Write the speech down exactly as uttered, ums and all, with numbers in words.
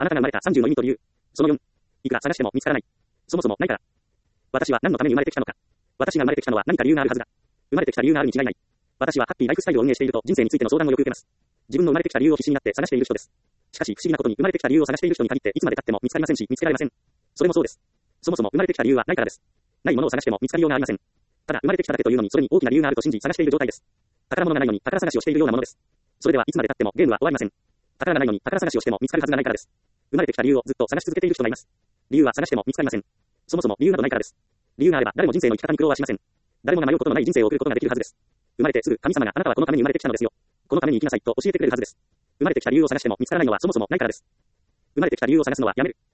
あなたが生まれたさんじゅうの意味と理由。そのよん。いくら探しても見つからない。そもそもないから。私は何のために生まれてきたのか。私が生まれてきたのは何か理由があるはずだ。生まれてきた理由があるに違いない。私はハッピーライフスタイルを運営していると人生についての相談をよく受けます。自分の生まれてきた理由を必死になって探している人です。しかし不思議なことに生まれてきた理由を探している人に限っていつまで経っても見つかりませんし見つけられません。それもそうです。そもそも生まれてきた理由はないからです。ないものを探しても見つかりようがありません。ただ生まれてきただけというのにそれに大きな理由があると信じ探している状態です。宝物がないのに宝探しをしているようなものです。それではいつまで経ってもゲームは終わりません。宝がないのに宝探しをしても見つかるはずがないからです。生まれてきた理由をずっと探し続けている人がいます。理由は探しても見つかりません。そもそも理由などないからです。理由があれば誰も人生の生き方に苦労はしません。誰もが迷うことのない人生を送ることができるはずです。生まれてすぐ神様があなたはこのために生まれてきたのですよ。このために生きなさいと教えてくれるはずです。生まれてきた理由を探しても見つからないのはそもそもないからです。生まれてきた理由を探すのはやめる。